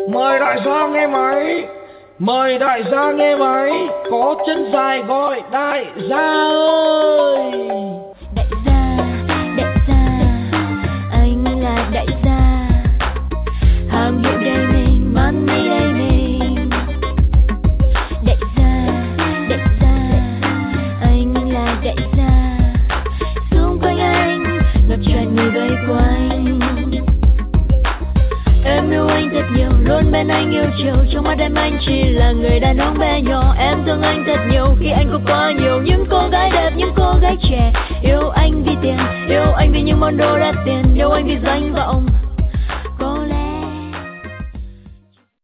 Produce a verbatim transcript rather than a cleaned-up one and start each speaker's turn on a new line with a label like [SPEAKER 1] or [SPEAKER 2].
[SPEAKER 1] Mời đại gia nghe máy, mời đại gia nghe máy, có chân dài gọi đại gia ơi.
[SPEAKER 2] Đại gia, đại gia, anh là đại gia. Hàng hiệu đầy mình, money đầy mình. Đại gia, đại gia, anh là đại gia. Xung quanh anh, ngập tràn người vây quanh. Em yêu anh thật nhiều, luôn bên anh yêu chiều. Trong mắt em anh chỉ là người đàn ông bé nhỏ. Em thương anh thật nhiều khi anh có quá nhiều những cô gái đẹp, những cô gái trẻ. Yêu anh vì tiền, yêu anh vì những món đồ đắt tiền, yêu anh vì danh vọng.